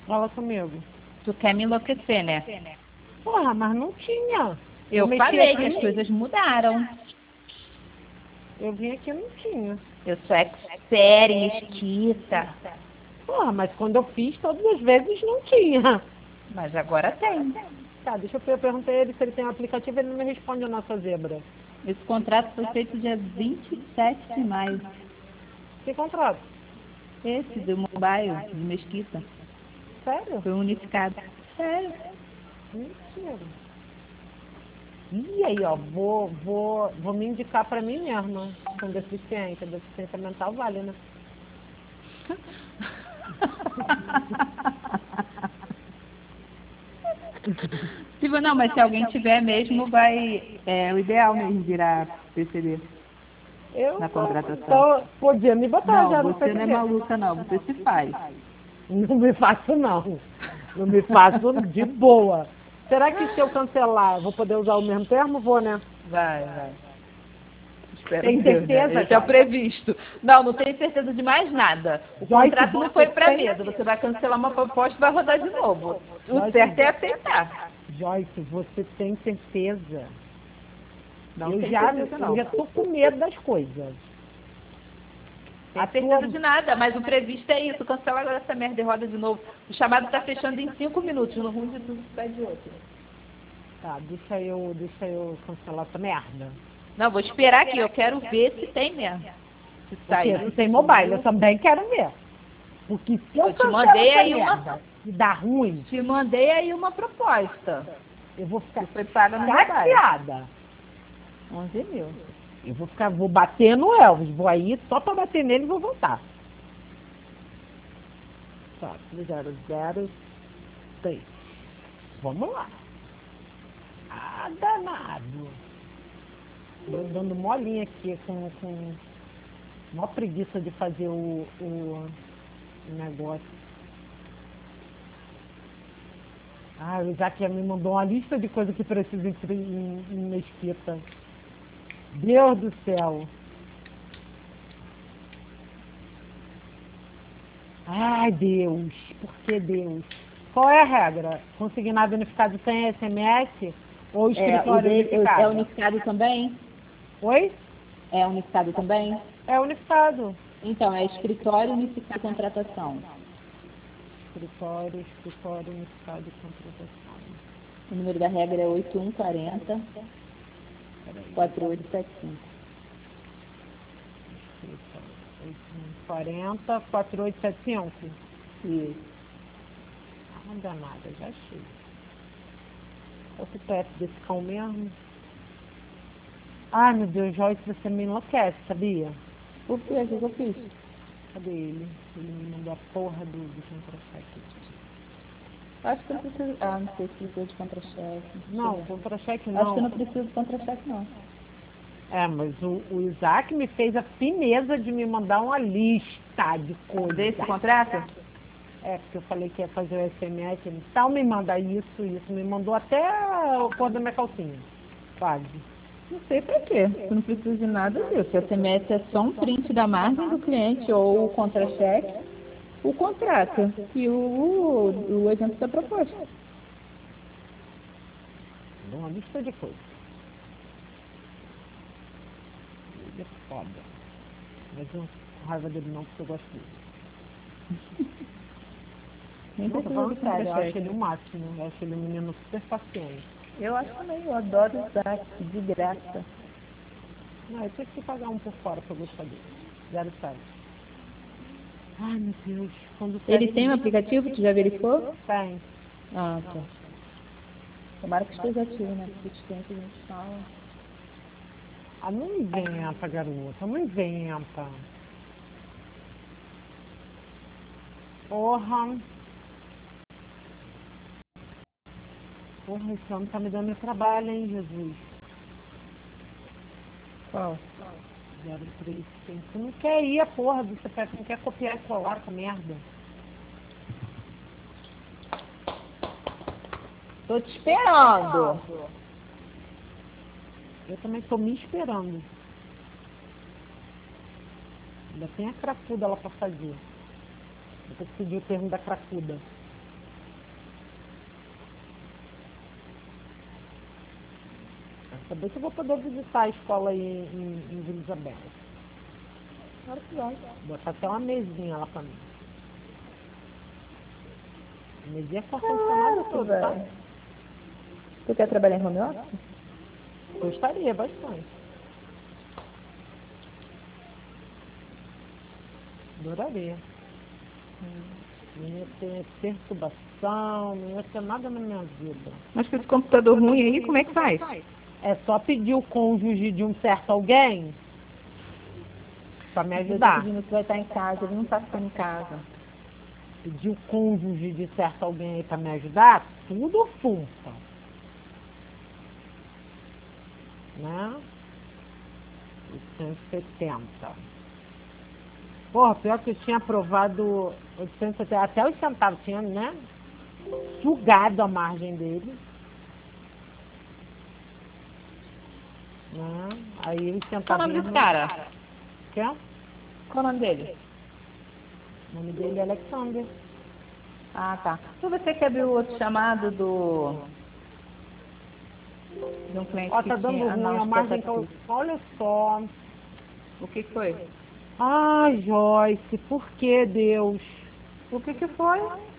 Fala comigo. Tu quer me enlouquecer, né? Porra, mas não tinha. Eu mexi falei aqui, que as coisas mudaram. eu vim aqui e não tinha. Eu sou expert em mesquita. Porra, mas quando eu fiz, todas as vezes não tinha. Mas agora tem. Tá, deixa eu perguntar a ele se ele tem um aplicativo, ele não me responde a nossa zebra. Esse contrato foi feito dia 27 de maio. Que contrato? Esse do mobile, de Mesquita. Sério? Foi unificado. Sério. Mentira. E aí, ó, vou me indicar pra mim mesma, com deficiência. Deficiência mental vale, né? Tipo, não, mas se alguém tiver mesmo, vai. É o ideal mesmo virar PCD Eu na contratação. podia me botar Não, já no você não é PCD. maluca, não. Você se faz. Não me faço, não. Não me faço de boa. Será que se eu cancelar, eu vou poder usar o mesmo termo? Vou, né? Vai. Espero Tem Deus, né? certeza, Esse é o Joyce? previsto. Não, não tenho certeza de mais nada. O Joyce, contrato não você foi para tem... mesa. Você vai cancelar uma proposta e vai rodar de novo. O Joyce, certo é aceitar. Joyce, você tem certeza? Não Eu tem já, certeza, eu não. já tô com medo das coisas. Tem A certeza tua... de nada, mas o previsto é isso. Cancela agora essa merda e roda de novo. O chamado está fechando em 5 minutos. No ruim de tudo, pede outro. Tá, deixa eu cancelar essa merda. Não, vou esperar aqui. Eu quero ver se tem mesmo. Se Porque saiu. se tem mobile, eu também quero ver. Porque se eu Eu te cancelo mandei essa aí merda e dá ruim, Te mandei aí uma proposta. eu vou ficar Que foi paga no mobile. chateada. 11 mil. Vou bater no Elvis. Vou aí só pra bater nele e vou voltar. Tá, 003. Vamos lá. Ah, danado. Eu dando molinha aqui com maior preguiça de fazer o negócio. Ah, o Isaac já me mandou uma lista de coisas que precisa em Mesquita. Deus do céu. Ai, Deus. Por que Deus? Qual é a regra? Consignado unificado sem SMS ou escritório É unificado? unificado também? Oi? É unificado também? É unificado. Então, é escritório unificado de contratação. Escritório unificado de contratação. O número da regra é 8140 4875. 40 4875. Isso. Ah, danada, já achei. Qual que é desse cão mesmo? Ai, meu Deus, Joyce, você me enlouquece, sabia? Por quê? O que eu fiz? Cadê ele? Ele me mandou a porra do contra-cheque. Acho que eu não preciso. Ah, não sei se precisa de contra-cheque. Não, contra-cheque Acho que eu não. não preciso de contra-cheque, não. É, mas o Isaac me fez a fineza de me mandar uma lista de coisas. Desse contrato? É, porque eu falei que ia fazer o SMS, ele tal, me manda isso. Me mandou até a cor da minha calcinha. Quase. Não sei pra quê. Eu não preciso de nada disso. O SMS é só um print da margem do cliente ou o contra-cheque, o contrato e o exemplo da proposta. Mandou uma lista de coisas. Ele é foda. Mas não com raiva dele não, porque eu gosto dele. Nem Não, tô precisa de falando sério, eu acho contra-cheque. ele o máximo. Eu acho ele um menino super paciente. Eu acho também, eu adoro usar de graça. Não, eu tinha que pagar um por fora pra eu gostar dele. 07. Ai, meu Deus. Quando Ele tem um aplicativo, tu já verificou? Tem. Ah, tá. Tomara que esteja ativo, né? Porque os clientes a gente fala. Ah, não inventa, garota. Não inventa. Porra. Porra, esse homem tá me dando trabalho, hein, Jesus. Qual? 035. Você não quer ir a porra do CPF, não quer copiar e colar essa merda. Tô te esperando. Eu também tô me esperando. Ainda tem a cracuda lá pra fazer. Vou ter que pedir o termo da cracuda. Saber se eu vou poder visitar a escola aí em Vila Isabel. Claro que vai. Botar até uma mesinha lá pra mim. A mesinha com ar-condicionado todo, tá? velho. Tu quer trabalhar em home office? Gostaria bastante. Adoraria. Não ia ter perturbação, não ia ter nada na minha vida. Mas com esse computador ruim aí, como é que faz? É só pedir o cônjuge de um certo alguém pra me ajudar. Ele vai estar em casa, ele não tá ficando em casa. Pedir o cônjuge de certo alguém aí pra me ajudar, tudo funfa. Né? 870. Porra, pior que eu tinha aprovado 870, até os centavos, tinha, né? Sugado a margem dele. Né? Aí os Qual o nome centavinhos... desse cara? Quê? Qual o nome dele? O nome dele é Alexander. Ah, tá. Então você quer abrir o outro chamado de um cliente Ó, que tá dando tinha... Ah, ruim não, a acho que margem que tá eu... aqui. Olha só. O que foi? Ai, Joyce, por que Deus? O que foi?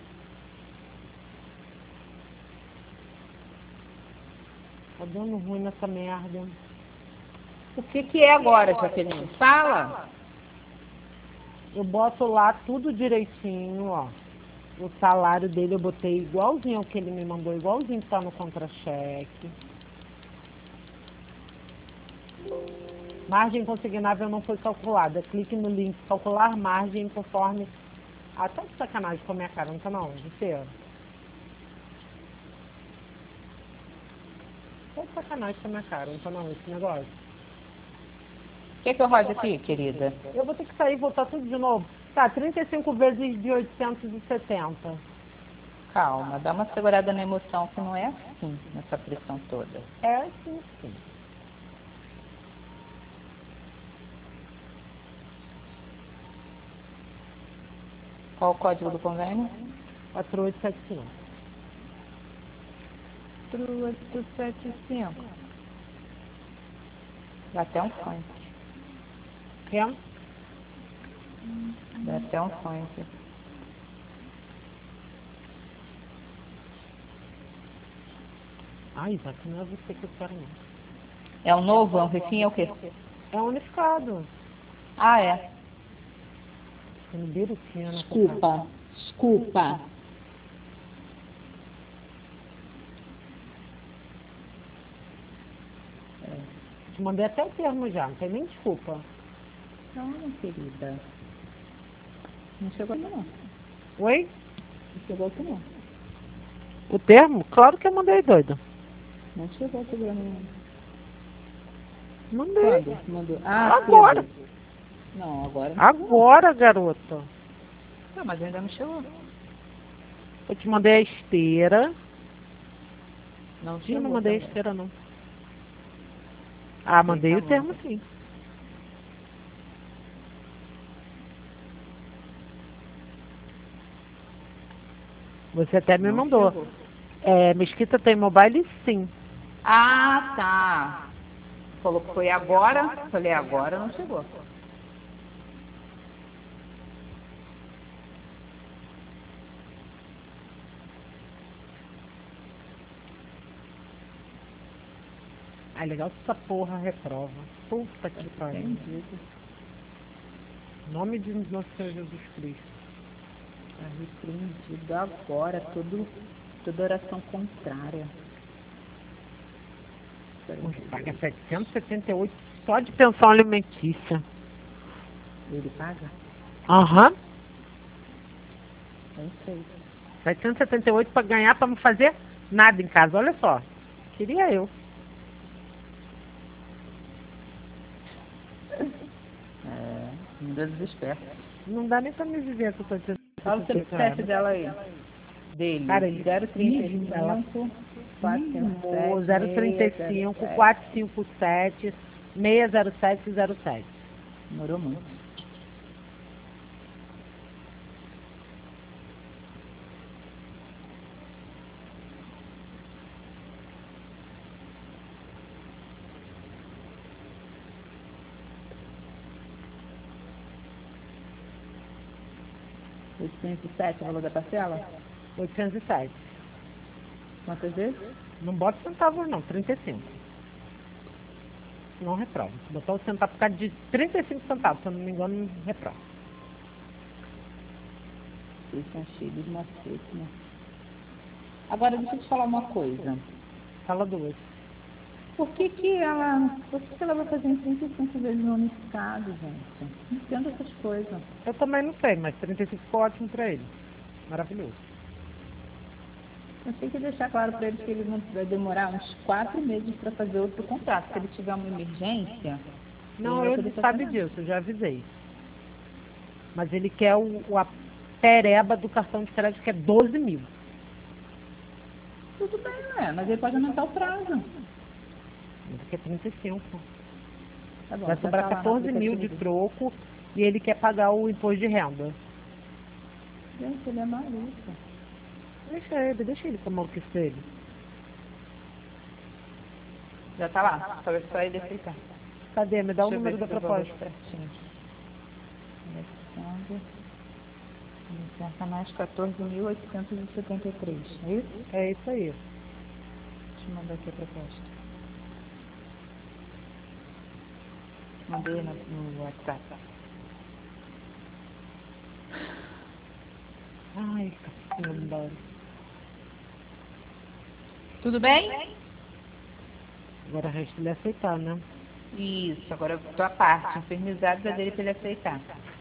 Tá dando ruim nessa merda. O que é agora, Jaqueline? Fala! Eu boto lá tudo direitinho, ó. O salário dele eu botei igualzinho ao que ele me mandou, igualzinho que tá no contra-cheque. Margem consignável não foi calculada. Clique no link calcular margem conforme... Ah, tá de sacanagem com a minha cara, não tá não, de ser. Tá de sacanagem com a minha cara, não tá não, esse negócio. Quer que eu rode aqui, querida? Eu vou ter que sair e voltar tudo de novo. Tá, 35 vezes de 870. Calma, dá uma segurada na emoção, que não é assim, nessa pressão toda. É assim, sim. Qual o código do convênio? 4875. 3875. Dá até um funk. Quer? Dá até um funk. Ai, Isaac, não é você que eu quero não. É o novo? É um refim? É o quê? É unificado. Ah, é. Tô no Birutina. Desculpa. Desculpa. Te mandei até o termo já, não tem nem desculpa. Não, querida. Não chegou aqui não. Oi? Não chegou aqui não. O termo? Claro que eu mandei, doido. Não chegou aqui pra mim. Mandei. Quando? Mandou. Ah, Agora. cedo. Não, agora não. Agora, garota. Não, mas ainda não chegou. Eu te mandei a esteira. Não Eu chegou. não mandei a também. esteira, não. Ah, mandei Tá o bom. termo sim. Você até me Não mandou. chegou. É, Mesquita tem mobile? Sim. Ah, tá. Falou que foi agora. Falei, agora não chegou. Ah, legal que essa porra reprova. Puta que pariu. Entendido. Em nome de nosso Senhor Jesus Cristo. Tá repreendido agora. Toda oração contrária. Hoje paga 778 só de pensão alimentícia. Ele paga? Aham. Não sei. 778 para ganhar, para não fazer nada em casa. Olha só. Queria eu. É, um desespero. Não dá nem para me viver com essa Fala o CPF dela aí. Dele. Cara, ele 035 ela 457 035 457 60707. Demorou muito. 807 o valor da parcela? 807. Quantas vezes? Não bota centavos não, 35. Não reprova. Se botar o centavo por causa de 35 centavos, se eu não me engano, não reprova. Vocês são cheios de macete, né? Agora, deixa eu te falar uma coisa. Fala duas. Por que ela vai fazer em 35 vezes no unificado, gente? Não entendo essas coisas. Eu também não sei, mas 35 ficou ótimo pra ele. Maravilhoso. Eu tenho que deixar claro para ele que ele não vai demorar uns 4 meses para fazer outro contrato. Se ele tiver uma emergência... Não, vai ele poder sabe fazer nada. disso, eu já avisei. Mas ele quer a pereba do cartão de crédito, que é 12 mil. Tudo bem, né? Mas ele pode aumentar o prazo. Ele quer 35. Tá bom, Vai já sobrar tá lá no 14 mil de aplicativo. troco e ele quer pagar o imposto de renda. Gente, ele é maluco. Deixa ele com a maluquice dele. Já tá lá, só ele aceitar. Cadê? Me dá o Deixa eu número ver da se eu vou ver proposta. certinho. Alexandre, licença mais 14.873, é isso? É isso aí. Deixa eu mandar aqui a proposta. Mandei no WhatsApp. Ai, caramba. Tudo bem? Agora resta ele aceitar, né? Isso, agora eu tô à parte. Infernizado é dele pra ele aceitar.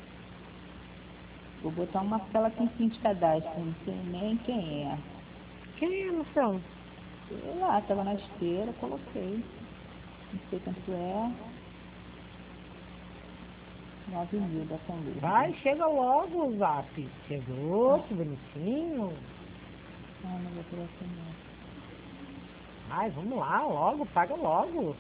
Vou botar uma tela com fim de cadastro, não sei nem quem é. Quem é, Luciano? Sei lá, tava na esteira, coloquei. Não sei quanto é. 9 mil da Conluz. Vai, chega logo, Zap. Chegou, que bonitinho. Ah, não vou colocar não. Ai, vamos lá, logo, paga logo.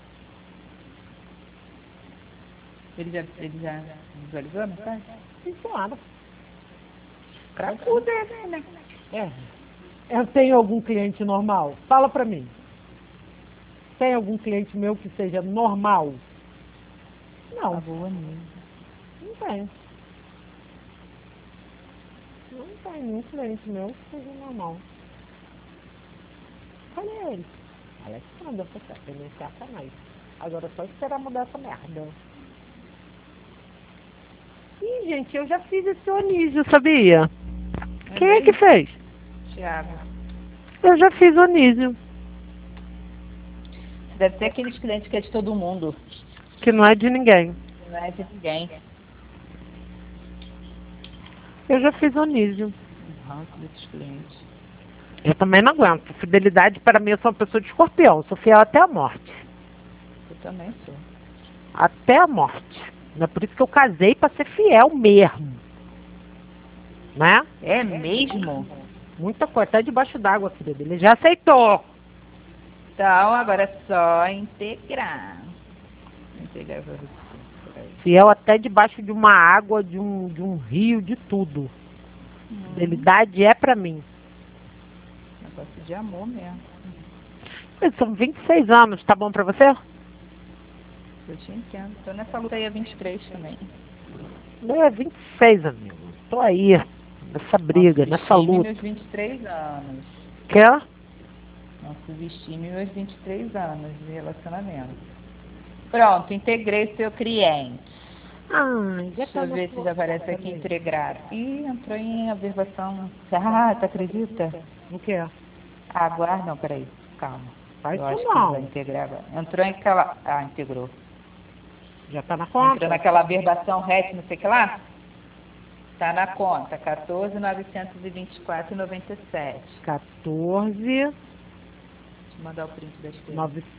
Ele já visualizou a mensagem? Claro. Cracuda, né? É. Eu tenho algum cliente normal? Fala pra mim. Tem algum cliente meu que seja normal? Não. Tá boa mesmo. Não tem. Não tem nenhum cliente meu que seja normal. Cadê ele? Alexandre, você quer financiar canais. Agora é só esperar mudar essa merda. Ih, gente, eu já fiz esse Onísio, sabia? Quem é que fez? Thiago. Eu já fiz Onísio. Deve ter aqueles clientes que é de todo mundo. Que não é de ninguém. Não é de ninguém. Eu já fiz Onísio. O ranço desses clientes. Eu também não aguento. Fidelidade para mim, eu sou uma pessoa de escorpião. Sou fiel até a morte. Eu também sou. Até a morte. É por isso que eu casei para ser fiel mesmo. Né? É mesmo? Muita coisa. Até debaixo d'água, filha dele. Ele já aceitou. Então, agora é só integrar. Integrar pra você. Fiel até debaixo de uma água, de um rio, de tudo. Fidelidade é para mim. Negócio de amor mesmo. Mas são 26 anos. Tá bom para você? Eu te entendo. Tô nessa luta aí há 23 também. Meu é 26, amigo. Tô aí. Nessa briga, nessa luta. Meus 23 anos. Quer? Nossa, vesti-me meus 23 anos de relacionamento. Pronto, integrei seu cliente. Ai, já Deixa eu ver se já aparece aqui integrar. Ih, entrou em averbação. Ah, tu acredita? O que é? Aguarda, não, peraí. Calma. Faz Eu acho isso que não. vai integrar agora. Entrou em aquela... Ah, integrou. Já tá na conta? Entrou naquela averbação RET, não sei o que lá? Tá na conta, 14.924,97. 14, Deixa eu mandar o print da esquerda.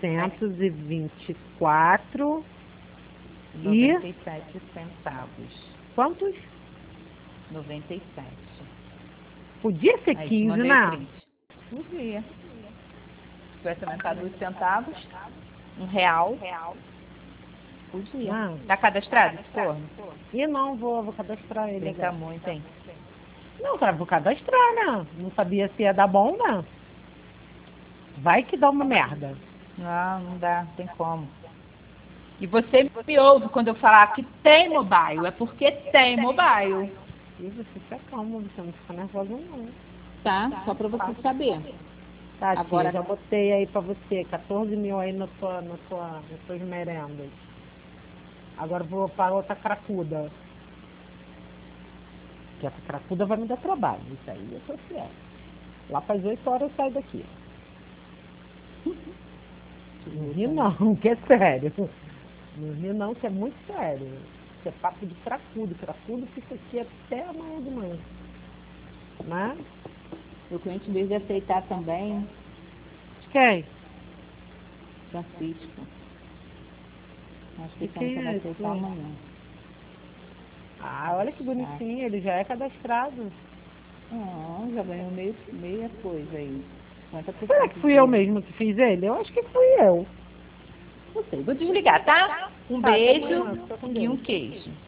924 e 97 centavos. quantos? 97. Podia ser Aí, te 15, mandei o né? print. Podia. Se tivesse aumentado os centavos, R$1. Podia. Não. Tá cadastrado esse forno? E não, vou cadastrar ele. Brinca agora. muito, hein? Não, cara, vou cadastrar, né? Não sabia se ia dar bom, né? Vai que dá uma merda. Não, não dá, não tem como. E você me ouve quando eu falar que tem mobile, é porque tem mobile. E você se acalma, você não fica nervosa não. Tá? Só para você saber. Tá, tia, Agora- já botei aí pra você 14 mil aí nas suas merendas. Agora eu vou para outra cracuda. Que essa cracuda vai me dar trabalho. Isso aí eu sou fiel. Lá para as 8 horas eu saio daqui. Não ri não, que é sério. Não ri não, que é muito sério. Isso é papo de cracudo. Cracudo fica aqui até amanhã de manhã. Né? O cliente deve aceitar também, De quem? Francisco. Acho que E ele quem vai é aceitar esse? amanhã. Ah, olha que bonitinho, ele já é cadastrado. Já ganhou meia coisa aí. 50% Será que fui eu dele. mesmo que fiz ele? Eu acho que fui eu. Não sei, vou desligar, tá? Um Tá, até beijo amanhã, fica com e um Deus. queijo.